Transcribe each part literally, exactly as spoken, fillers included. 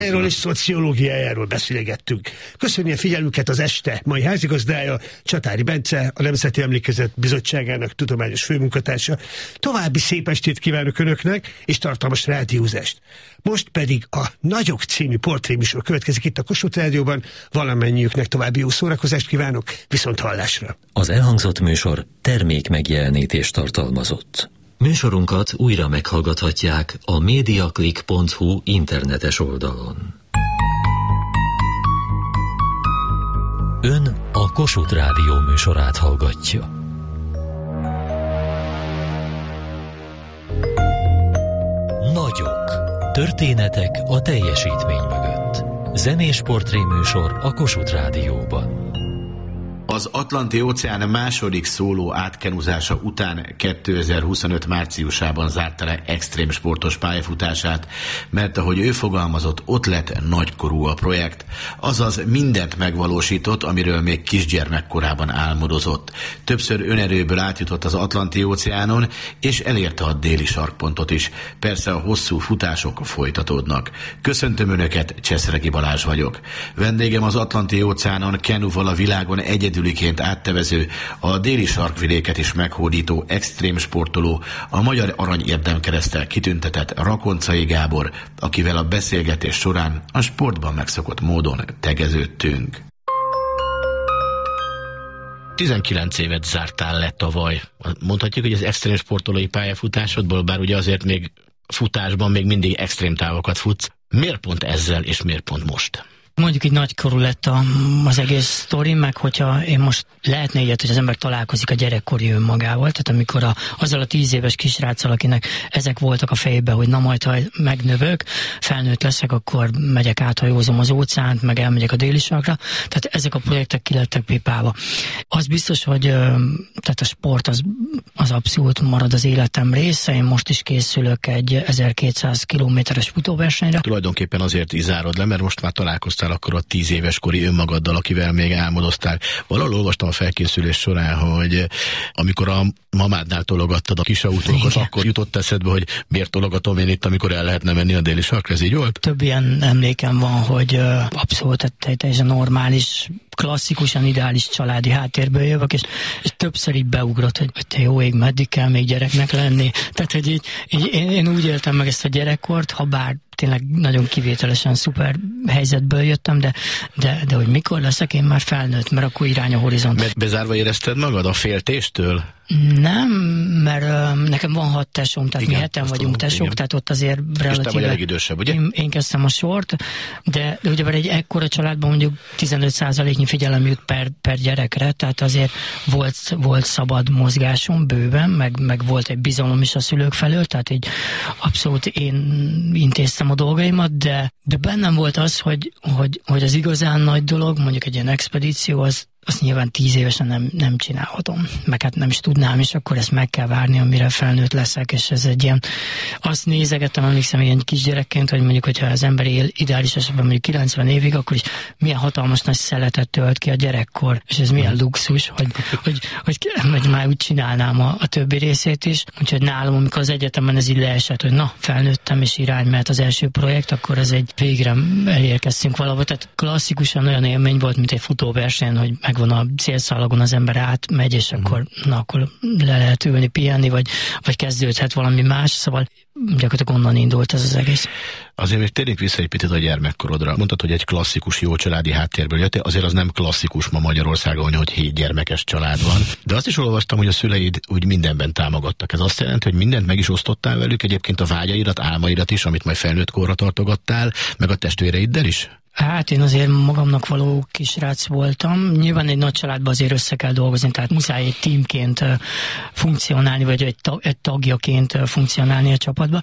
Erről és szociológiájáról beszélgettünk. Köszönjük a figyelmüket az este mai házigazdája, Csatári Bence, a Nemzeti Emlékezet Bizottságának tudományos főmunkatársa. További szép estét kívánok Önöknek, és tartalmas rádiózást. Most pedig a Nagyok című portréműsor következik itt a Kossuth Rádióban. Valamennyiüknek további jó szórakozást kívánok, viszont hallásra. Az elhangzott műsor termék megjelenítést tartalmazott. Műsorunkat újra meghallgathatják a mediaclick pont hu internetes oldalon. Ön a Kossuth Rádió műsorát hallgatja. Nagyok. Történetek a teljesítmény mögött. Zenés portréműsor a Kossuth Rádióban. Az Atlanti-óceán második szóló átkenúzása után kétezer-huszonöt márciusában zárta le extrém sportos pályafutását, mert ahogy ő fogalmazott, ott lett nagykorú a projekt, azaz mindent megvalósított, amiről még kisgyermekkorában álmodozott. Többször önerőből átjutott az Atlanti-óceánon, és elérte a déli sarkpontot is. Persze a hosszú futások folytatódnak. Köszöntöm Önöket, Cseszregi Balázs vagyok. Vendégem az Atlanti-óceánon kenúval a világon egyedül áttevező, a déli sarkvidéket is meghódító extrém sportoló, a Magyar Arany Érdemkereszttel kitüntetett Rakoncai Gábor, akivel a beszélgetés során a sportban megszokott módon tegeződtünk. tizenkilenc évet zártál le tavaly. Mondhatjuk, hogy az extrém sportolói pályafutásodból, bár ugye azért még futásban még mindig extrém távokat futsz. Miért pont ezzel, és miért pont most? Mondjuk így nagykorú lett a, az egész sztori, meg hogyha én most lehetne ilyet, hogy az ember találkozik a gyerekkori önmagával, tehát amikor a, azzal a tíz éves kisráccal, akinek ezek voltak a fejében, hogy na majd, ha megnövök, felnőtt leszek, akkor megyek áthajózom az óceánt, meg elmegyek a déli sarkra, tehát ezek a projektek ki lettek pipálva. Az biztos, hogy tehát a sport az, az abszolút marad az életem része, én most is készülök egy ezerkétszáz kilométeres futóversenyre. Tulajdonképpen azért is zárod le, mert most már találkoztál akkor a tíz éves kori önmagaddal, akivel még álmodoztál. Valahol olvastam a felkészülés során, hogy amikor a mamádnál tologattad a kis autókat, akkor jutott eszedbe, hogy miért tologatom én itt, amikor el lehetne menni a déli sarkra, ez így volt? Több ilyen emlékem van, hogy uh, abszolút teljesen normális, klasszikusan ideális családi háttérből jövök, és, és többször így beugrott, hogy te jó ég, meddig kell még gyereknek lenni. Tehát, hogy így, így én, én úgy éltem meg ezt a gyerekkort, ha bár tényleg nagyon kivételesen szuper helyzetből jöttem, de, de, de hogy mikor leszek én már felnőtt, mert akkor irány a horizont. Mert bezárva érezted magad a féltéstől? Nem, mert uh, nekem van hat tesóm, tehát igen, mi heten vagyunk tesók, igen. Tehát ott azért relatíve... És te vagy elég idősebb, ugye? Én, én kezdtem a sort, de, de ugyebár egy ekkora családban mondjuk tizenöt százaléknyi figyelem jut per, per gyerekre, tehát azért volt, volt szabad mozgásom bőven, meg, meg volt egy bizalom is a szülők felől, tehát így abszolút én intéztem a dolgaimat, de, de bennem volt az, hogy, hogy, hogy az igazán nagy dolog, mondjuk egy ilyen expedíció, az azt nyilván tíz évesen nem, nem csinálhatom, meg hát nem is tudnám, és akkor ezt meg kell várni, amire felnőtt leszek, és ez egy ilyen, azt nézegettem, emlékszem ilyen kisgyerekként, hogy mondjuk, hogyha az ember él ideális esetben mondjuk kilencven évig, akkor is milyen hatalmas nagy szeletet tölt ki a gyerekkor, és ez milyen luxus, hogy, hogy, hogy, hogy már úgy csinálnám a, a többi részét is, úgyhogy nálam, amikor az egyetemen ez így leesett, hogy na, felnőttem, és irány mehet az első projekt, akkor ez egy végre elérkeztünk valahol, tehát klasszikusan olyan élmény volt, mint egy futóverseny, hogy megvan a célszalagon, az ember átmegy, és akkor, mm. na, akkor le lehet ülni, pihenni, vagy, vagy kezdődhet valami más, szóval gyakorlatilag onnan indult ez az egész. Azért még térjünk vissza egy picit a gyermekkorodra. Mondtad, hogy egy klasszikus jó családi háttérből jöttél, azért az nem klasszikus ma Magyarországon, hogy hét gyermekes család van. De azt is olvastam, hogy a szüleid úgy mindenben támogattak. Ez azt jelenti, hogy mindent meg is osztottál velük, egyébként a vágyairat, álmairat is, amit majd felnőtt korra tartogattál, meg a testvéreiddel is? Hát én azért magamnak való kisrác voltam. Nyilván egy nagy családban azért össze kell dolgozni, tehát muszáj egy tímként funkcionálni, vagy egy, tag, egy tagjaként funkcionálni a csapatba.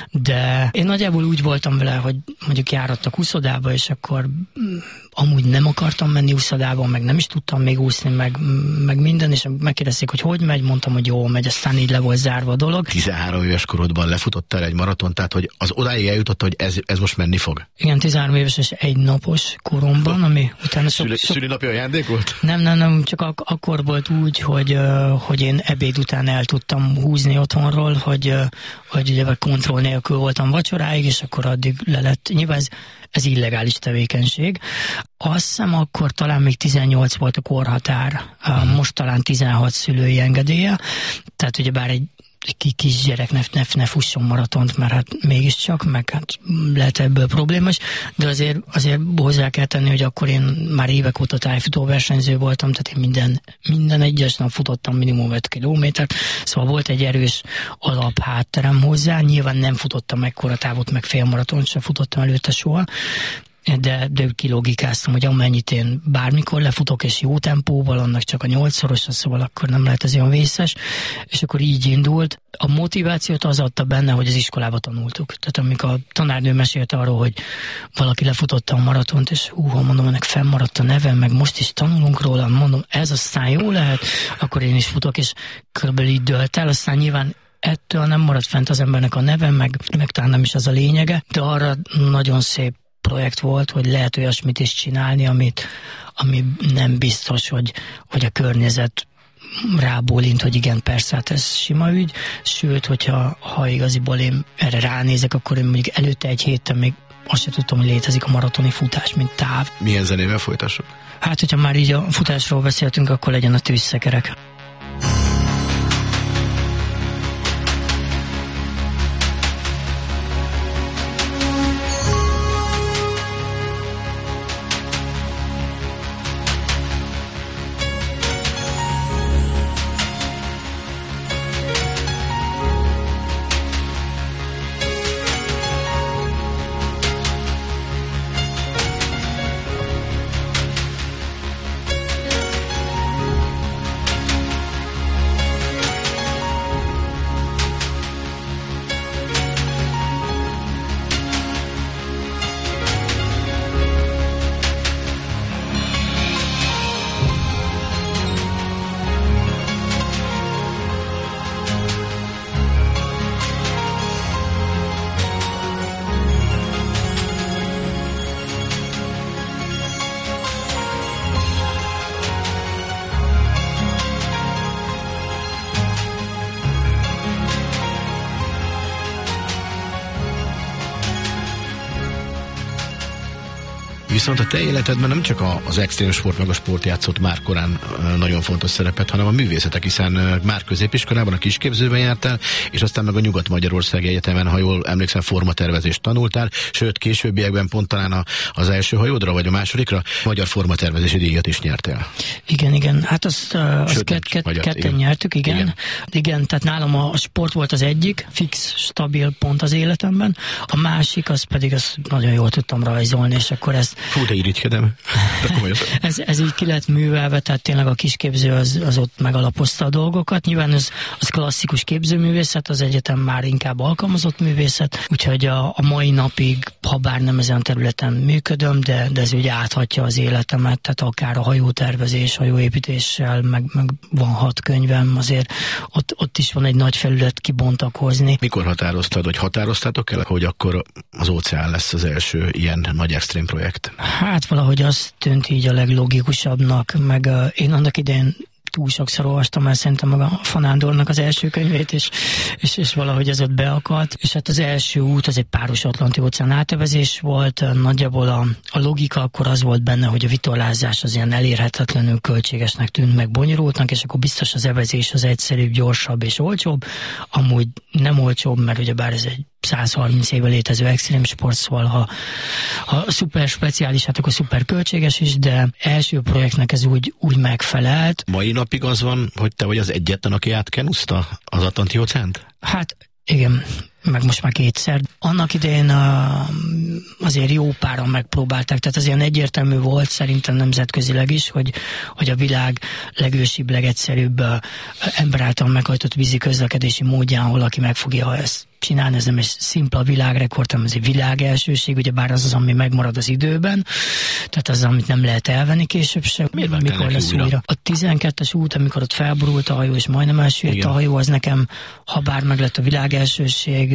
De én nagyjából úgy voltam vele, hogy mondjuk járattak úszodába, és akkor amúgy nem akartam menni úszodába, meg nem is tudtam még úszni, meg, meg minden, és megkérdezték, hogy hogy megy, mondtam, hogy jó megy, aztán így le volt zárva a dolog. tizenhárom éves korodban lefutottál egy maraton, tehát hogy az odáig eljutott, hogy ez, ez most menni fog? Igen, tizenhárom éves, és egy napos koromban, ami utána sok, Szüli, sok... Szülinapi ajándék volt? Nem, nem, nem, csak ak- akkor volt úgy, hogy, uh, hogy én ebéd után el tudtam húzni otthonról, hogy, uh, hogy ugye kontroll nélkül voltam vacsoráig, és akkor addig le lett. Nyilván ez, ez illegális tevékenység. Azt hiszem, akkor talán még tizennyolc volt a korhatár, uh, most talán tizenhat szülői engedélye, tehát ugye bár egy egy kisgyerek ne, ne, ne fusson maratont, mert hát mégiscsak, meg hát lehet ebből problémás, de azért, azért hozzá kell tenni, hogy akkor én már évek óta tájfutó versenyző voltam, tehát én minden, minden egyes nap futottam minimum öt kilométert, szóval volt egy erős alaphátterem hozzá, nyilván nem futottam ekkora távot, meg félmaratont sem futottam előtte soha, de, de kilogikáztam, hogy amennyit én bármikor lefutok, és jó tempóval, annak csak a nyolcszorosa, szóval akkor nem lehet ez olyan vészes, és akkor így indult. A motivációt az adta benne, hogy az iskolába tanultuk. Tehát amikor a tanárnő mesélt arról, hogy valaki lefutotta a maratont, és hú, mondom, ennek fennmaradt a nevem, meg most is tanulunk róla, mondom, ez aztán jó lehet, akkor én is futok, és körülbelül így dölt el, aztán nyilván ettől nem maradt fent az embernek a neve, meg, meg talán nem is az a lényege, de arra nagyon szép projekt volt, hogy lehet olyasmit is csinálni, amit, ami nem biztos, hogy, hogy a környezet rábólint, hogy igen, persze, hát ez sima ügy, sőt, hogyha ha igaziból én erre ránézek, akkor én mondjuk előtte egy héten még azt sem tudtam, hogy létezik a maratoni futás, mint táv. Milyen zenével folytassuk? Hát, hogyha már így a futásról beszéltünk, akkor legyen a Tűzszekerek. Viszont a te életedben nem csak az extrém sport, meg a sport játszott már korán nagyon fontos szerepet, hanem a művészetek, hiszen már középiskolában a kisképzőben jártál, és aztán meg a Nyugat-Magyarországi Egyetemen, ha jól emlékszem, formatervezést tanultál, sőt későbbiekben pont talán a, az első hajódra, vagy a másodikra magyar formatervezési díjat is nyertél. Igen, igen, hát azt, azt sőt, kett, kett, magyar, ketten igen. nyertük, igen. igen. Igen, tehát nálam a sport volt az egyik, fix, stabil pont az életemben, a másik, az pedig azt nagyon jól tudtam rajzolni, és akkor ezt Fú, de irigykedem. ez, ez így ki lett művelve, tehát tényleg a kisképző az, az ott megalapozta a dolgokat. Nyilván az, az klasszikus képzőművészet, az egyetem már inkább alkalmazott művészet, úgyhogy a, a mai napig, ha bár nem ezen a területen működöm, de, de ez ugye áthatja az életemet, tehát akár a hajótervezés, hajóépítéssel, meg, meg van hat könyvem, azért ott, ott is van egy nagy felület kibontakozni. Mikor határoztad, vagy határoztátok el, hogy akkor az óceán lesz az első ilyen nagy extrém projekt? Hát valahogy az tűnt így a leglogikusabbnak, meg uh, én annak idején túl sokszor olvastam el szerintem meg a Fanándornak az első könyvét, és, és, és valahogy ez ott beakadt. És hát az első út az egy páros atlanti óceán átevezés volt, nagyjából a, a logika akkor az volt benne, hogy a vitorlázás az ilyen elérhetetlenül költségesnek tűnt, meg bonyolultnak, és akkor biztos az evezés az egyszerűbb, gyorsabb és olcsóbb. Amúgy nem olcsóbb, mert ugyebár ez egy száz harminc éve létező extrém sport, szóval ha, ha szuper speciális, hát akkor szuper költséges is, de első projektnek ez úgy, úgy megfelelt. Mai napig az van, hogy te vagy az egyetlen, aki átkenúzta az Atlanti óceánt? Hát igen, meg most már kétszer. Annak idején uh, azért jó páran megpróbálták, tehát az ilyen egyértelmű volt szerintem nemzetközileg is, hogy, hogy a világ legősibb, legegyszerűbb uh, ember által meghajtott vízi közlekedési módján valaki meg fogja ezt csinálni, ez nem egy szimpla világrekord, hanem ez egy világelsőség, ugye bár az az, ami megmarad az időben, tehát az, amit nem lehet elvenni később sem. Miért mikor lesz újra? újra? A tizenkettes út, amikor ott felborult a hajó, és majdnem elsüllyedt Igen. a hajó, az nekem, ha bár meg lett a világelsőség,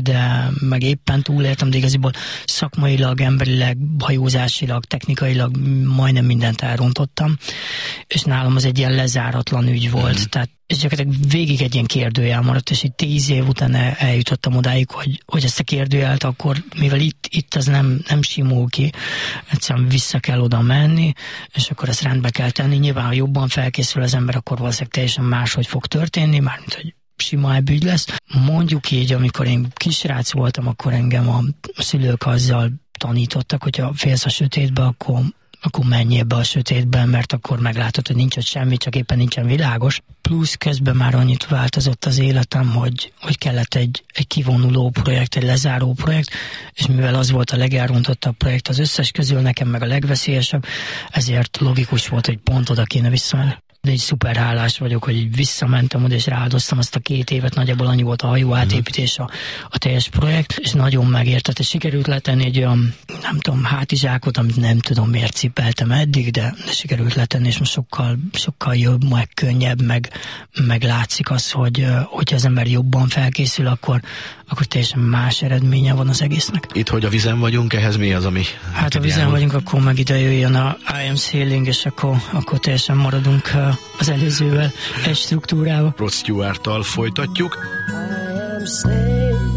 meg, de meg éppen túléltem, de igaziból szakmailag, emberileg, hajózásilag, technikailag majdnem mindent elrontottam, és nálam az egy ilyen lezáratlan ügy volt, mm. tehát és gyakorlatilag végig egy ilyen kérdőjel maradt, és így tíz év után eljutottam odáig, hogy, hogy ezt a kérdőjelt akkor, mivel itt, itt az nem, nem simul ki, egyszerűen vissza kell oda menni, és akkor ezt rendbe kell tenni. Nyilván, ha jobban felkészül az ember, akkor valószínűleg teljesen máshogy fog történni, mármint, hogy sima ebbügy lesz. Mondjuk így, amikor én kisrác voltam, akkor engem a szülők azzal tanítottak, hogyha félsz a sötétbe, akkor akkor menj ebbe a sötétben, mert akkor meglátod, hogy nincs ott semmi, csak éppen nincsen világos. Plusz közben már annyit változott az életem, hogy, hogy kellett egy, egy kivonuló projekt, egy lezáró projekt, és mivel az volt a legelrontottabb projekt az összes közül, nekem meg a legveszélyesebb, ezért logikus volt, hogy pont oda kéne visszamenni. De egy szuper hálás vagyok, hogy így visszamentem oda, és rááldoztam azt a két évet, nagyjából annyi volt a hajó átépítés, a, a teljes projekt, és nagyon megértett, és sikerült letenni egy olyan, nem tudom, hátizsákot, amit nem tudom miért cipeltem eddig, de, de sikerült letenni, és most sokkal, sokkal jobb, meg könnyebb, meg, meg látszik az, hogy hogyha az ember jobban felkészül, akkor, akkor teljesen más eredménye van az egésznek. Itt, hogy a vizen vagyunk, ehhez mi az, ami... Hát a vizen vagyunk, akkor meg ide jöjjön a I am sailing, és akkor, akkor teljesen maradunk az előzővel egy struktúrával. Rod Stewart-tal folytatjuk. I am sailing,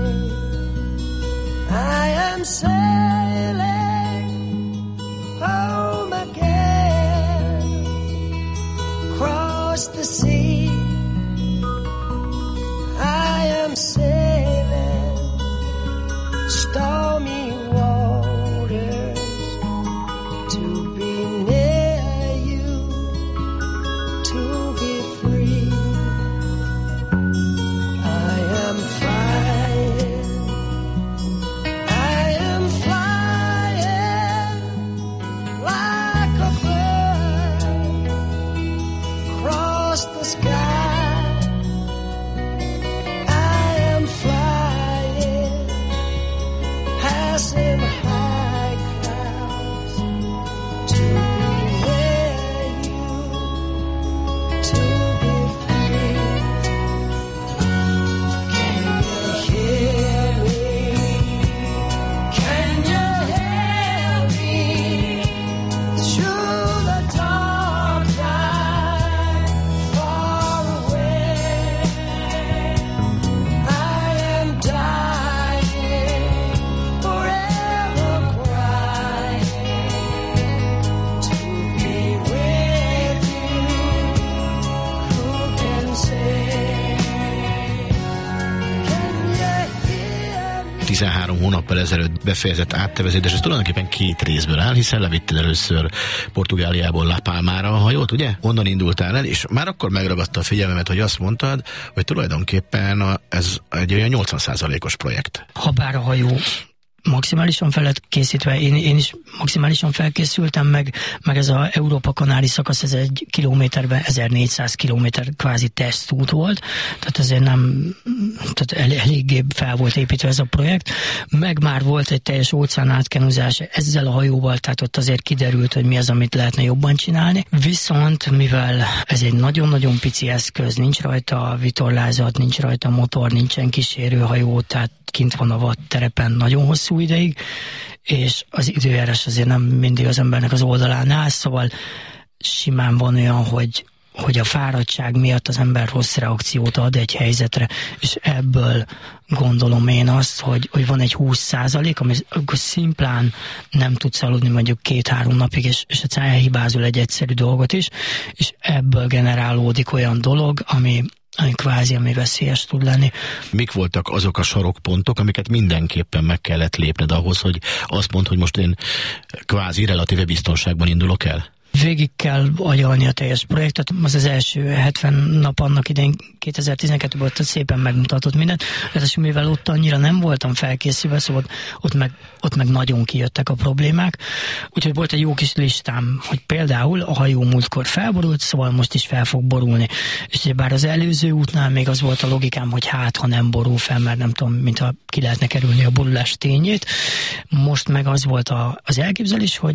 I am sailing home again, across the sea. I am sailing stormy waters to be near you, to be free. I am flying, I am flying like a bird across the sky. In high clouds to be near you, to be free. Can you hear me? Can you hear me? Through the dark night, far away, I am dying. tizenhárom hónappal ezelőtt befejezett áttevezés, ez tulajdonképpen két részből áll, hiszen levitted először Portugáliából La Palmára a hajót, ugye? Onnan indultál el, és már akkor megragadta a figyelmemet, hogy azt mondtad, hogy tulajdonképpen a, ez egy olyan nyolcvan százalékos projekt. Habár a hajó maximálisan fel lett készítve, én, én is maximálisan felkészültem, meg, meg ez az Európa-Kanári szakasz, ez egy kilométerben ezernégyszáz kilométer kvázi tesztút volt, tehát ezért nem, tehát el, eléggé fel volt építve ez a projekt, meg már volt egy teljes óceán átkenuzás ezzel a hajóval, tehát ott azért kiderült, hogy mi az, amit lehetne jobban csinálni, viszont mivel ez egy nagyon-nagyon pici eszköz, nincs rajta vitorlázat, nincs rajta motor, nincsen kísérőhajó, tehát kint van a vadterepen nagyon hosszú ideig, és az időjárás azért nem mindig az embernek az oldalán áll, szóval simán van olyan, hogy, hogy a fáradtság miatt az ember rossz reakciót ad egy helyzetre, és ebből gondolom én azt, hogy, hogy van egy húsz százalék, ami akkor szimplán nem tudsz aludni mondjuk két-három napig, és, és egyszerűen elhibázol egy egyszerű dolgot is, és ebből generálódik olyan dolog, ami ami kvázi, ami veszélyes tud lenni. Mik voltak azok a sarokpontok, amiket mindenképpen meg kellett lépned ahhoz, hogy azt mondd, hogy most én kvázi relatíve biztonságban indulok el? Végig kell agyalni a teljes projektet, az az első hetven nap annak idején kétezer-tizenkettőben ott szépen megmutatott mindent, tehát mivel ott annyira nem voltam felkészülve, szóval ott meg, ott meg nagyon kijöttek a problémák, úgyhogy volt egy jó kis listám, hogy például a hajó múltkor felborult, szóval most is fel fog borulni, és bár az előző útnál még az volt a logikám, hogy hát, ha nem borul fel, mert nem tudom, mintha ki lehetne kerülni a borulás tényét, most meg az volt a, az elképzelés, hogy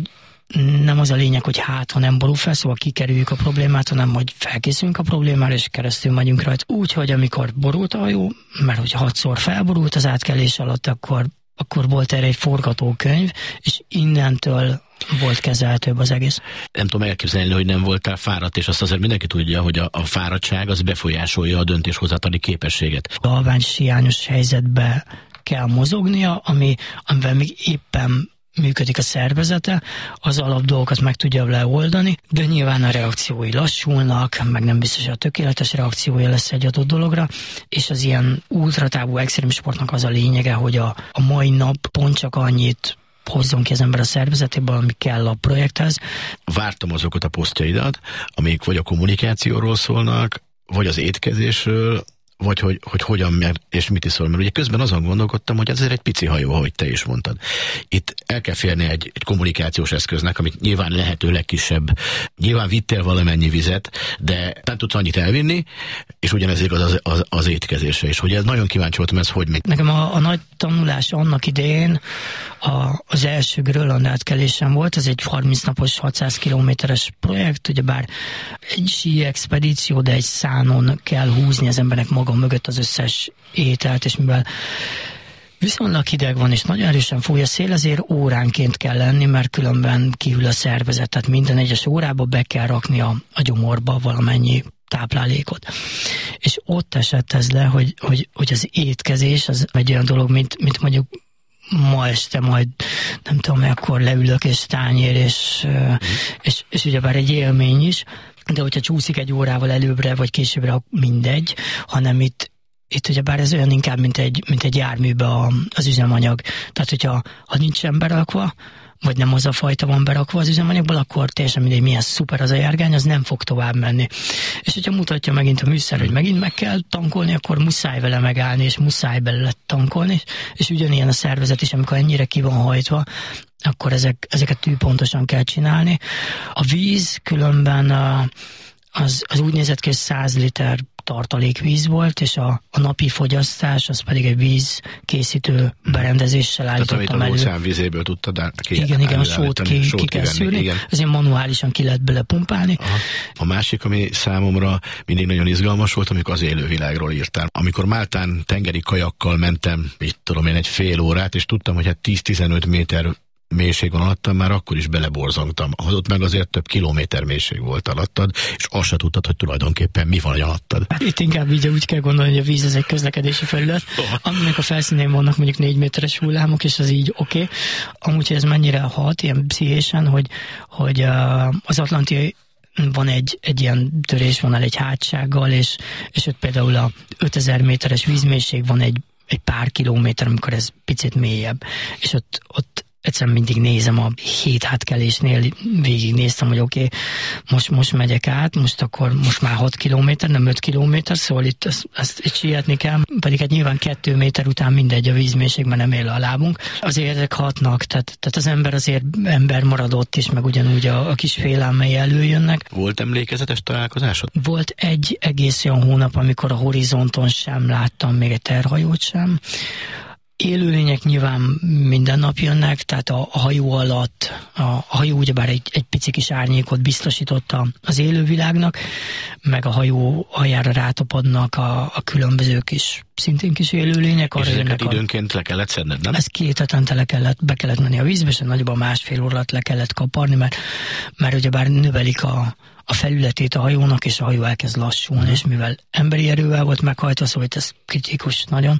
nem az a lényeg, hogy hát, ha nem borul fel, szóval kikerüljük a problémát, hanem hogy felkészülünk a problémára, és keresztül megyünk rajta. Úgyhogy amikor borult a hajó, mert hogy hatszor felborult az átkelés alatt, akkor, akkor volt erre egy forgatókönyv, és innentől volt kezelhetőbb az egész. Nem tudom elképzelni, hogy nem voltál fáradt, és azt azért mindenki tudja, hogy a, a fáradtság az befolyásolja a döntéshozatali képességet. A alvány hiányos helyzetbe kell mozognia, ami, amivel még éppen működik a szervezete, az alap dolgokat meg tudja leoldani, de nyilván a reakciói lassulnak, meg nem biztos, hogy a tökéletes reakciója lesz egy adott dologra, és az ilyen ultratávú extrém sportnak az a lényege, hogy a, a mai nap pont csak annyit hozzon ki az ember a szervezetéből, ami kell a projekthez. Vártam azokat a posztjaidat, amik vagy a kommunikációról szólnak, vagy az étkezésről, vagy hogy, hogy hogyan meg, és mit iszol. Mert ugye közben azon gondolkodtam, hogy ez egy pici hajó, ahogy te is mondtad. Itt el kell férni egy, egy kommunikációs eszköznek, amit nyilván lehető legkisebb. Nyilván vittél valamennyi vizet, de nem tudsz annyit elvinni, és ugyanez igaz az, az, az étkezésre is. Ugye ez nagyon kíváncsi voltam, ez hogy megy. Nekem a, a nagy tanulás annak idején a, az első Grönland átkelésem volt, ez egy harminc napos, hatszáz kilométeres projekt, ugyebár egy sí expedíció, de egy szánon kell húzni az embernek maga mögött az összes ételt, és mivel viszonylag hideg van, és nagyon erősen fúj a szél, ezért óránként kell lenni, mert különben kihűl a szervezet, tehát minden egyes órába be kell rakni a, a gyomorba valamennyi táplálékot. És ott esett ez le, hogy, hogy, hogy az étkezés az egy olyan dolog, mint, mint mondjuk ma este majd, nem tudom, akkor leülök, és tányér, és, mm. és, és ugyebár egy élmény is, de hogyha csúszik egy órával előbbre, vagy későbbre, mindegy, hanem itt, itt ugyebár ez olyan inkább, mint egy, mint egy járműbe a, az üzemanyag. Tehát, hogyha ha nincsen berakva, vagy nem az a fajta van berakva az üzemanyagból, akkor teljesen mindegy, milyen szuper az a járgány, az nem fog tovább menni. És hogyha mutatja megint a műszer, hogy megint meg kell tankolni, akkor muszáj vele megállni, és muszáj belőle tankolni, és ugyanilyen a szervezet is, amikor ennyire ki van hajtva, akkor ezek, ezeket tűpontosan kell csinálni. A víz különben az, az úgy nézett ki, hogy száz liter tartalékvíz volt, és a, a napi fogyasztás az pedig egy vízkészítő berendezéssel állítottam elő. Tehát amit a óceán vízéből tudtad ki, igen, igen, a sót ki, ki kell szűrni, ezért manuálisan ki lehet bele pumpálni. Aha. A másik, ami számomra mindig nagyon izgalmas volt, amikor az élővilágról írtál. Amikor Máltán tengeri kajakkal mentem, így tudom én, egy fél órát, és tudtam, hogy hát tíz-tizenöt méter mélység van alattam, már akkor is beleborzongtam. Ott meg azért több kilométer mélység volt alattad, és azt se tudtad, hogy tulajdonképpen mi van alattad. Hát itt inkább így úgy kell gondolni, hogy a víz az egy közlekedési felület, aminek a felszínén vannak mondjuk négy méteres hullámok, és az így oké. Okay. Amúgy ez mennyire hat, ilyen pszichésen, hogy, hogy az Atlanti van egy, egy ilyen törésvonal egy hátsággal, és, és ott például a ötezer méteres vízmélység van egy, egy pár kilométer, amikor ez picit mélyebb. És ott, ott egyszerűen mindig nézem a hét átkelésnél, végig néztem, hogy oké, okay, most, most megyek át, most akkor most már hat kilométer, nem öt kilométer, szóval itt ezt, ezt itt sietni kell, pedig hát nyilván kettő méter után mindegy a vízmélység, mert nem él a lábunk. Azért ezek hatnak, tehát, tehát az ember azért ember maradott is, meg ugyanúgy a, a kis félelmei előjönnek. Volt emlékezetes találkozásod? Volt egy egész olyan hónap, amikor a horizonton sem láttam még egy terhajót sem. Élőlények nyilván minden nap jönnek, tehát a, a hajó alatt, a, a hajó ugyebár egy, egy pici kis árnyékot biztosította az élővilágnak, meg a hajó hajára rátapadnak a, a különböző kis, szintén kis élőlények. És ezeket a, időnként le kellett szedned, nem? Ez két hetente le kellett, be kellett menni a vízbe, és nagyobb másfél óra alatt le kellett kaparni, mert, mert ugyebár növelik a a felületét a hajónak, és a hajó elkezd lassulni, mm. és mivel emberi erővel volt meghajtva, szóval ez kritikus nagyon.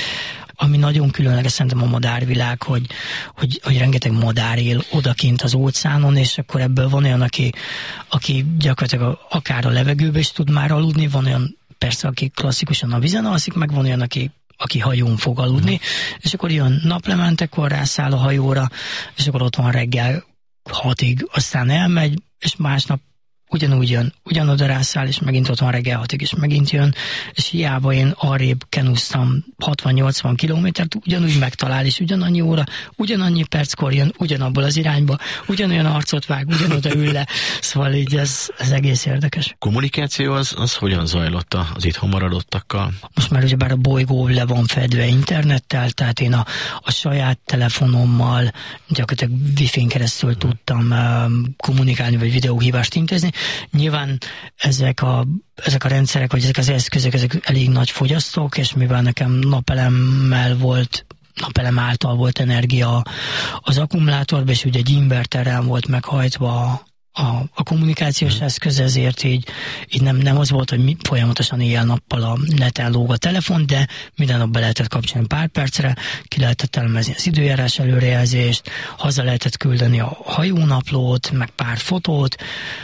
Ami nagyon különleges szerintem a madárvilág, hogy, hogy, hogy rengeteg madár él odakint az óceánon, és akkor ebből van olyan, aki, aki gyakorlatilag akár a levegőbe is tud már aludni, van olyan persze, aki klasszikusan a vízen alszik, meg van olyan, aki, aki hajón fog aludni, mm. és akkor jön naplementekor, rászáll a hajóra, és akkor ott van reggel hatig, aztán elmegy, és másnap ugyanúgy jön, ugyanoda rászáll, és megint ott van reggel hatig, és megint jön, és hiába én arrébb kenúztam hatvan-nyolcvan kilométert, ugyanúgy megtalál, és ugyanannyi óra, ugyanannyi perckor jön, ugyanabból az irányba, ugyanolyan arcot vág, ugyanoda ül le, szóval így ez, ez egész érdekes. Kommunikáció az, az hogyan zajlott az itthon maradottakkal? Most már ugyebár a bolygó le van fedve internettel, tehát én a, a saját telefonommal gyakorlatilag Wi-Fi-n keresztül tudtam um, kommunikálni, vagy videóhívást intézni. Nyilván ezek a, ezek a rendszerek, vagy ezek az eszközök, ezek elég nagy fogyasztók, és mivel nekem napelemmel volt, napelem által volt energia az akkumulátorban, és ugye egy inverterrel volt meghajtva a, a kommunikációs hmm. eszköz, ezért így, így nem, nem az volt, hogy mi folyamatosan éjjel-nappal a neten lóg a telefon, de minden nap be lehetett kapcsolni pár percre, ki lehetett elemezni az időjárás előrejelzést, haza lehetett küldeni a hajónaplót, meg pár fotót,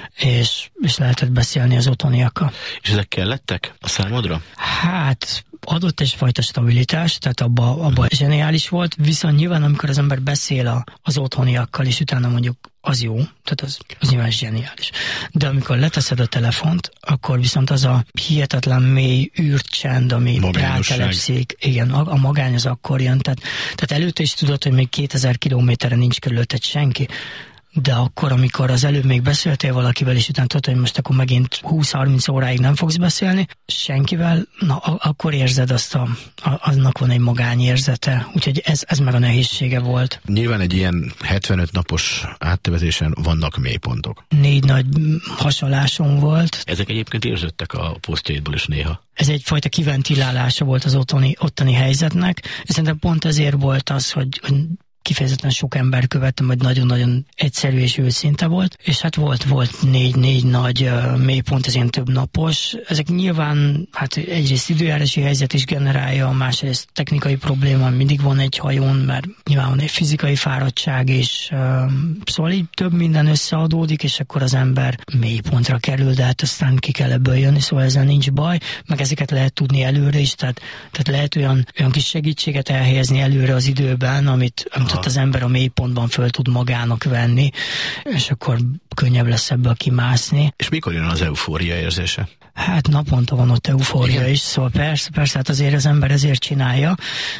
és, és lehetett beszélni az otthoniakkal. És ezek kellettek a számodra? Hát adott egyfajta stabilitás, tehát abban abba zseniális volt, viszont nyilván amikor az ember beszél a, az otthoniakkal, és utána mondjuk az jó, tehát az, az nyilván zseniális. De amikor leteszed a telefont, akkor viszont az a hihetetlen mély űrcsend, ami rátelepszik, igen, a, a magány az akkor jön, tehát, tehát előtte is tudod, hogy még kétezer kilométerre nincs körülötted senki, de akkor, amikor az előbb még beszéltél valakivel, és utána tudod, hogy most akkor megint húsz-harminc óráig nem fogsz beszélni senkivel, na akkor érzed azt, a, a, annak van egy magányérzete, úgyhogy ez, ez meg a nehézsége volt. Nyilván egy ilyen hetvenöt napos áttevezésen vannak mélypontok. Négy nagy hasalásom volt. Ezek egyébként érződtek a posztjaidból is néha. Ez egyfajta kiventilálása volt az ottani, ottani helyzetnek, és szerintem pont ezért volt az, hogy kifejezetten sok ember követtem, hogy nagyon-nagyon egyszerű és őszinte volt, és hát volt, volt négy-négy nagy uh, mélypont, ez ilyen több napos. Ezek nyilván, hát egyrészt időjárási helyzet is generálja, másrészt technikai probléma mindig van egy hajón, mert nyilván van egy fizikai fáradtság, és uh, szóval így több minden összeadódik, és akkor az ember mélypontra kerül, de hát aztán ki kell ebből jönni, szóval ezzel nincs baj, meg ezeket lehet tudni előre is, tehát, tehát lehet olyan, olyan kis segítséget elhelyezni előre az időben, amit, amit az ember a mélypontban föl tud magának venni, és akkor könnyebb lesz ebből kimászni. És mikor jön az eufória érzése? Hát naponta van ott eufória is, szóval persze, persze, hát azért az ember ezért csinálja,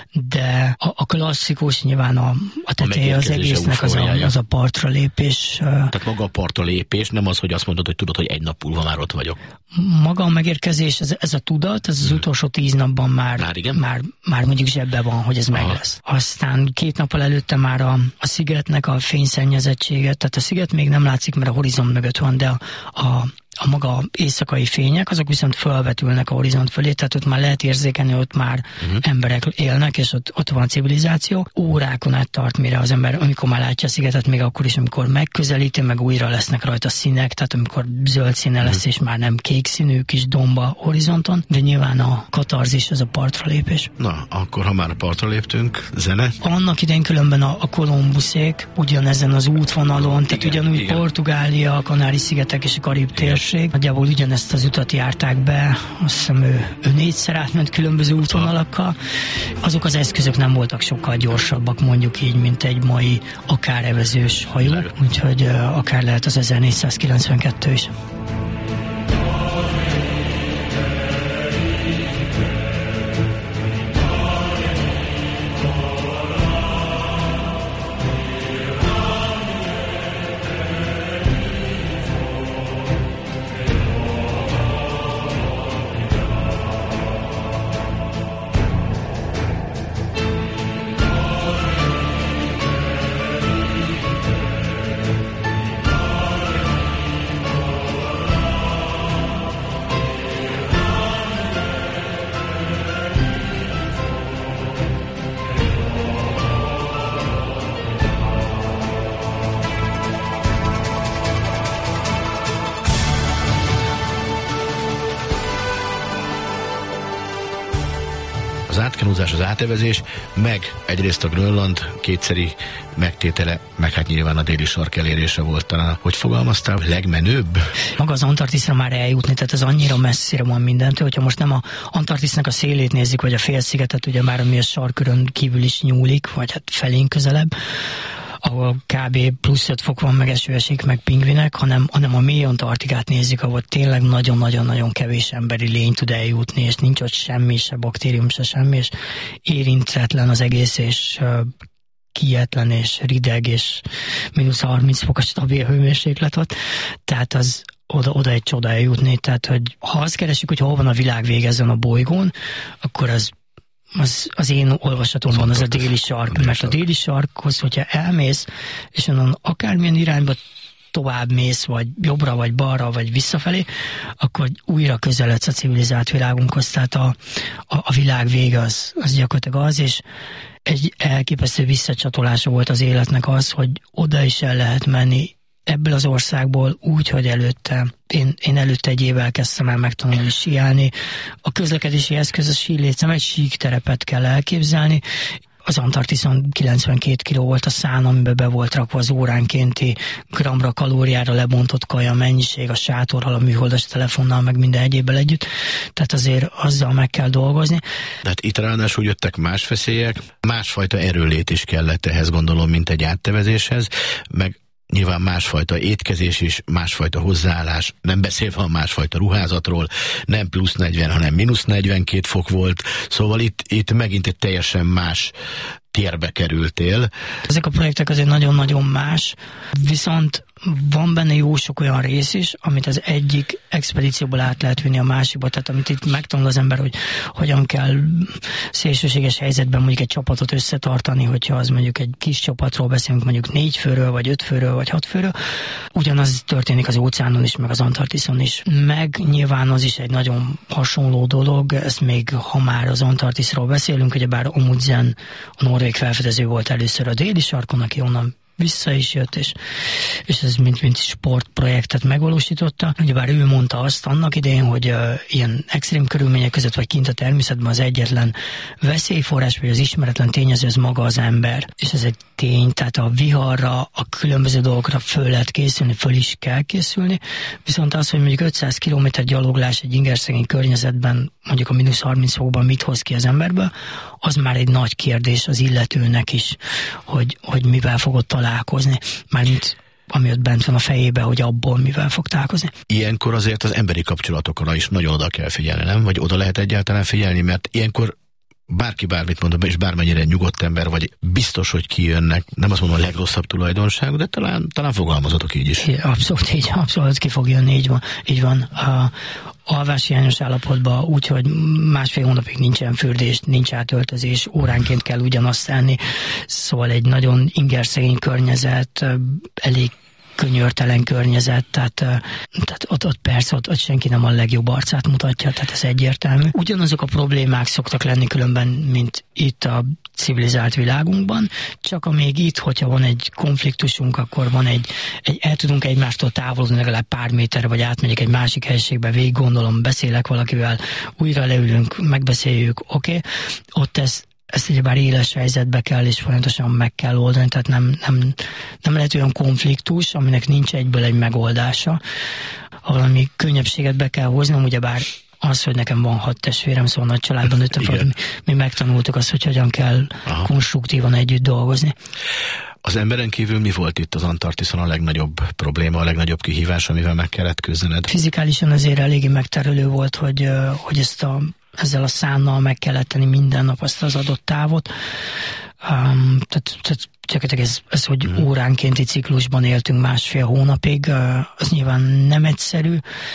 de a, a klasszikus nyilván a, a teteje az egésznek az a, az a partra lépés. Tehát maga a partra lépés, nem az, hogy azt mondod, hogy tudod, hogy egy nap múlva már ott vagyok. Maga a megérkezés, ez, ez a tudat, ez az hmm. utolsó tíz napban már, már, már, már mondjuk zsebbe van, hogy ez meg lesz. Aztán két nappal előtte már a, a szigetnek a fényszennyezettsége, tehát a sziget még nem látszik, mert a horizont mögött van, de a, a a maga éjszakai fények, azok viszont felvetülnek a horizont fölé, tehát ott már lehet érzékelni, ott már uh-huh. emberek élnek, és ott, ott van a civilizáció. Órákon át tart, mire az ember, amikor már látja a szigetet, még akkor is, amikor megközelíti, meg újra lesznek rajta színek, tehát amikor zöld színe lesz, uh-huh. és már nem kék színű kis domba horizonton, de nyilván a katarzis, az a partra lépés. Na, akkor ha már partra léptünk, zene? Annak idején különben a, a Kolumbuszék ugyanezen az útvonalon, tehát igen, ugyanúgy igen. Portugália, a Kanári-szigetek és a Karib-térség. Nagyjából ugyanezt az utat járták be, azt hiszem ő, ő négyszer átment különböző útvonalakkal. Azok az eszközök nem voltak sokkal gyorsabbak, mondjuk így, mint egy mai akár evezős hajó, úgyhogy uh, akár lehet az ezernégyszázkilencvenkettő is. Az átevezés, meg egyrészt a Grönland kétszeri megtétele, meg hát nyilván a déli sark elérése volt talán. Hogy fogalmaztál? Legmenőbb? Maga az Antarktiszra már eljutni, tehát ez annyira messzire van mindentől, hogyha most nem a Antarktisznak a szélét nézzük, vagy a félszigetet, ugye már ami a sarkkörön kívül is nyúlik, vagy hát felénk közelebb, ahol kb. Plusz öt fok van, meg eső esik, meg pingvinek, hanem, hanem a mély Antarktikát nézzük, ahol tényleg nagyon-nagyon-nagyon kevés emberi lény tud eljutni, és nincs ott semmi, se baktérium, se semmi, és érintetlen az egész, és uh, kietlen, és rideg, és mínusz harminc fokos stabil hőmérséklet ott. Tehát az oda, oda egy csoda eljutni. Tehát, hogy ha azt keresik, hogy hol van a világ vége ezen a bolygón, akkor az Az, az én olvasatomban az a déli sark, mert a déli sarkhoz, hogyha elmész, és onnan akármilyen irányba tovább mész, vagy jobbra, vagy balra, vagy visszafelé, akkor újra közeledsz a civilizált világunkhoz, tehát a, a, a világ vége az, az gyakorlatilag az, és egy elképesztő visszacsatolása volt az életnek az, hogy oda is el lehet menni ebből az országból úgy, hogy előtte, én, én előtte egy évvel kezdtem el megtanulni síelni. A közlekedési eszköz a sílécem, egy síkterepet kell elképzelni. Az Antarktiszon kilencvenkét kiló volt a szán, amiben be volt rakva az óránkénti gramra, kalóriára lebontott kaja mennyiség, a sátorral, a műholdas telefonnal, meg minden egyébbel együtt. Tehát azért azzal meg kell dolgozni. Tehát itt ráadásul jöttek más veszélyek, másfajta erőlét is kellett ehhez, gondolom, mint egy áttevezéshez, meg nyilván másfajta étkezés is, másfajta hozzáállás, nem beszélve a másfajta ruházatról, nem plusz negyven, hanem mínusz negyvenkét fok volt, szóval itt, itt megint egy teljesen más térbe kerültél. Ezek a projektek azért nagyon-nagyon más, viszont van benne jó sok olyan rész is, amit az egyik expedícióból át lehet vinni a másikba, tehát amit itt megtanul az ember, hogy hogyan kell szélsőséges helyzetben mondjuk egy csapatot összetartani, hogyha az mondjuk egy kis csapatról beszélünk, mondjuk négy főről, vagy öt főről, vagy hat főről. Ugyanaz történik az óceánon is, meg az Antarktiszon is. Meg nyilván az is egy nagyon hasonló dolog, ezt még ha már az Antarktiszról beszélünk, ugyebár Amundsen, a norvég felfedező volt először a déli sarkon, aki onnan vissza is jött, és, és ez mint, mint sportprojektet megvalósította. Ugyebár ő mondta azt annak idején, hogy uh, ilyen extrém körülmények között, vagy kint a természetben az egyetlen veszélyforrás, vagy az ismeretlen tényező, az maga az ember. És ez egy tény, tehát a viharra, a különböző dolgokra föl lehet készülni, föl is kell készülni, viszont az, hogy mondjuk ötszáz kilométer gyaloglás egy ingerszegény környezetben, mondjuk a mínusz harminc fokban mit hoz ki az emberből, az már egy nagy kérdés az illetőnek is, hogy, hogy mivel fogod találkozni. Mármint ami ott bent van a fejébe, hogy abból mivel fog találkozni. Ilyenkor azért az emberi kapcsolatokra is nagyon oda kell figyelni, nem? Vagy oda lehet egyáltalán figyelni, mert ilyenkor bárki bármit mond, és bármennyire nyugodt ember, vagy biztos, hogy kijönnek, nem azt mondom a legrosszabb tulajdonság, de talán, talán fogalmazatok így is. Abszolút így, abszolút ki fog jönni, így van. Így van. A alváshiányos állapotban úgy, hogy másfél hónapig nincsen fürdés, nincs átöltözés, óránként kell ugyanazt enni, szóval egy nagyon ingerszegény környezet, elég könyörtelen környezet, tehát, tehát ott, ott persze, ott, ott senki nem a legjobb arcát mutatja, tehát ez egyértelmű. Ugyanazok a problémák szoktak lenni különben, mint itt a civilizált világunkban, csak amíg itt, hogyha van egy konfliktusunk, akkor van egy, egy el tudunk egymástól távolodni legalább pár méterre, vagy átmegyek egy másik helységbe, végig gondolom, beszélek valakivel, újra leülünk, megbeszéljük, oké, okay. Ott ez ezt ugyebár éles helyzetbe kell és folyamatosan meg kell oldani, tehát nem, nem, nem lehet olyan konfliktus, aminek nincs egyből egy megoldása. Ha valami könnyebbséget be kell hoznom, ugyebár az, hogy nekem van hat testvérem, szóval nagy családban nőttem fel, mi, mi megtanultuk azt, hogy hogyan kell Aha. konstruktívan együtt dolgozni. Az emberen kívül mi volt itt az Antarktiszon a legnagyobb probléma, a legnagyobb kihívás, amivel meg kellett küzdened? Fizikálisan azért eléggé megterhelő volt, hogy, hogy ezt a ezzel a szánnal meg kellett tenni minden nap azt az adott távot. Um, tehát, tehát gyakorlatilag ez, ez, hogy mm. óránkénti ciklusban éltünk másfél hónapig, uh, az nyilván nem egyszerű.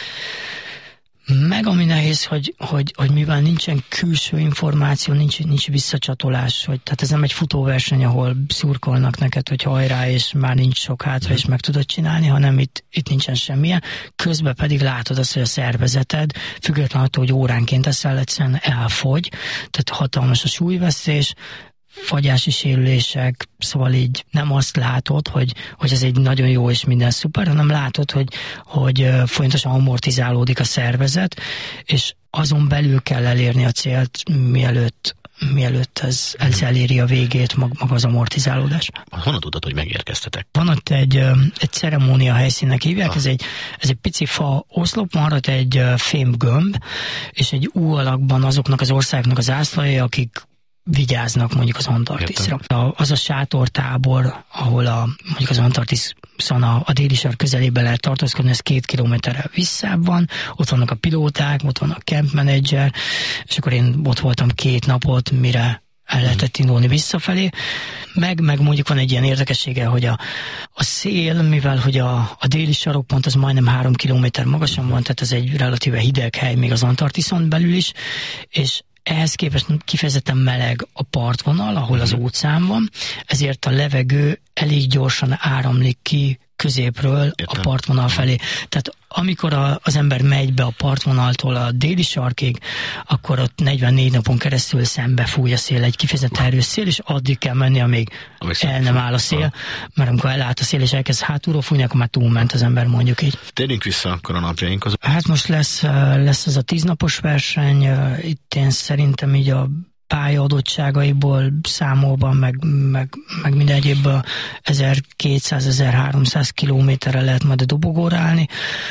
Meg ami nehéz, hogy, hogy, hogy mivel nincsen külső információ, nincs, nincs visszacsatolás, hogy, tehát ez nem egy futóverseny, ahol szurkolnak neked, hogy hajrá, és már nincs sok hátra, mm. és meg tudod csinálni, hanem itt, itt nincsen semmilyen. Közben pedig látod azt, hogy a szervezeted, függetlenül attól, hogy óránként eszel, egyszerűen elfogy, tehát hatalmas a súlyvesztés, fagyási sérülések, szóval így nem azt látod, hogy, hogy ez egy nagyon jó és minden szuper, hanem látod, hogy, hogy folyamatosan amortizálódik a szervezet, és azon belül kell elérni a célt, mielőtt, mielőtt ez, ez eléri a végét, mag, maga az amortizálódás. Honnan tudod, hogy megérkeztetek? Van ott egy, egy ceremónia helyszínnek hívják, ah. ez, egy, ez egy pici fa oszlop, van ott egy fém gömb, és egy U alakban azoknak az országoknak az zászlajai, akik vigyáznak mondjuk az Antarktiszra. A, az a sátortábor, ahol a, mondjuk az Antarktiszon a, a déli sark közelében lehet tartózkodni, ez két kilométerrel visszább van, ott vannak a pilóták, ott van a camp manager, és akkor én ott voltam két napot, mire el lehetett indulni visszafelé. Meg, meg mondjuk van egy ilyen érdekessége, hogy a, a szél, mivel hogy a, a déli sarokpont az majdnem három kilométer magasan van, tehát ez egy relatíve hideg hely még az Antarktiszon belül is, és ehhez képest kifejezetten meleg a partvonal, ahol az óceán van, ezért a levegő elég gyorsan áramlik ki középről a partvonal felé. Tehát amikor a, az ember megy be a partvonaltól a déli sarkig, akkor ott negyvennégy napon keresztül szembe fúj a szél, egy kifejezetten erős szél, és addig kell menni, amíg el nem áll a szél, mert amikor elállt a szél, és elkezd hátulról fújni, akkor már túlment az ember, mondjuk így. Térjünk vissza akkor a napjainkhoz. Hát most lesz, lesz az a tíznapos verseny, itt én szerintem így a pálya adottságaiból számolva, meg, meg, meg minden egyébben ezerkétszáz-ezerháromszáz kilométerre lehet majd a dobogóra állni.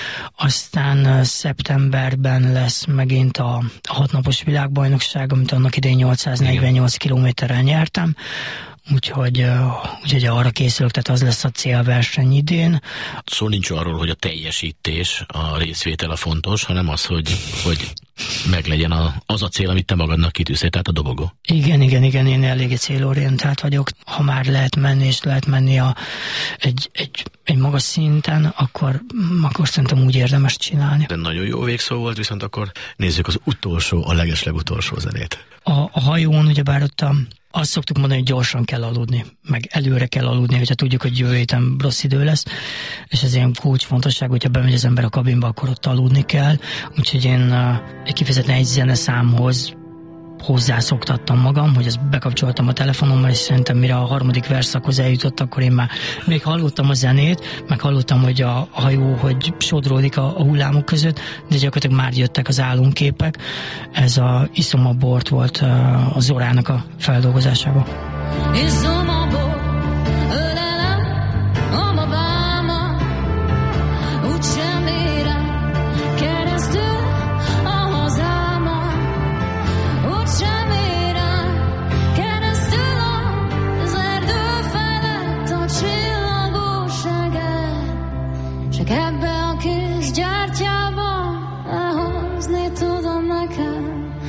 Aztán szeptemberben lesz megint a, a hatnapos világbajnokság, amit annak idején nyolcszáznegyvennyolc kilométerrel nyertem. Úgyhogy, úgyhogy arra készülök, tehát az lesz a célverseny idén. Szó nincs arról, hogy a teljesítés, a részvétel a fontos, hanem az, hogy, hogy meglegyen a, az a cél, amit te magadnak kitűztél, tehát a dobogó. Igen, igen, igen, én eléggé célorientált vagyok. Ha már lehet menni, és lehet menni a, egy, egy, egy magas szinten, akkor, akkor szerintem úgy érdemes csinálni. De nagyon jó végszó volt, viszont akkor nézzük az utolsó, a legeslegutolsó zenét. A, a hajón, ugyebár ott a azt szoktuk mondani, hogy gyorsan kell aludni, meg előre kell aludni, hogyha tudjuk, hogy jövő héten rossz idő lesz, és ez ilyen kulcsfontosság, hogyha bemegy az ember a kabinba, akkor ott aludni kell. Úgyhogy én uh, egy kifejezetten egy zeneszámhoz hozzászoktattam magam, hogy ezt bekapcsoltam a telefonommal, és szerintem mire a harmadik verszakhoz eljutott, akkor én már még hallottam a zenét, meg hallottam, hogy a, a hajó, hogy sodródik a, a hullámok között, de gyakorlatilag már jöttek az álomképek. Ez a Iszom a bort volt a Zorának a feldolgozásában. Iszom a bort, ölelem a babámat, úgy sem érem keresztül a hazámat, úgy sem érem keresztül az erdő felett a csillagóságát, csak ebbe a kis gyártyába elhozni tudom nekem.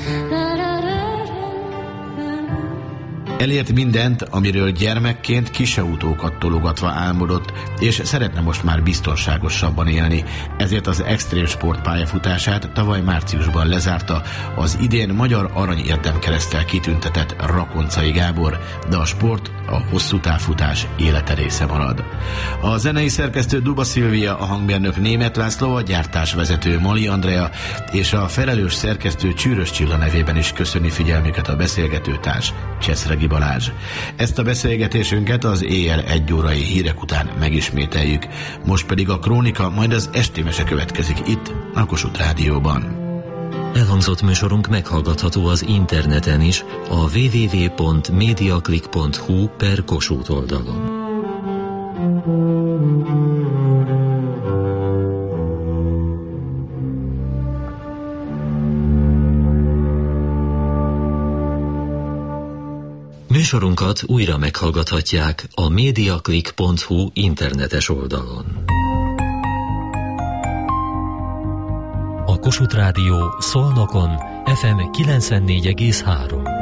Elért mindent, amiről gyermekként kisautókat tologatva álmodott, és szeretne most már biztonságosabban élni. Ezért az extrém sport pályafutását tavaly márciusban lezárta az idén Magyar Arany Érdemkereszttel kitüntetett Rakoncai Gábor, de a sport, a hosszú távfutás élete része marad. A zenei szerkesztő Duba Szilvia, a hangmérnök Németh László, a gyártásvezető Mali Andrea és a felelős szerkesztő Csűrös Csilla nevében is köszöni figyelmüket a beszélgetőtárs Cseszregi Balázs. Ezt a beszélgetésünket az éjjel egy órai hírek után megismételjük. Most pedig a krónika, majd az esti mese következik itt, a Kossuth Rádióban. Elhangzott műsorunk meghallgatható az interneten is, a double-u double-u double-u pont mediaclick pont hu per Kossuth oldalon. Műsorunkat újra meghallgathatják a mediaclick pont hu internetes oldalon. A Kossuth Rádió Szolnokon ef em kilencvennégy egész három.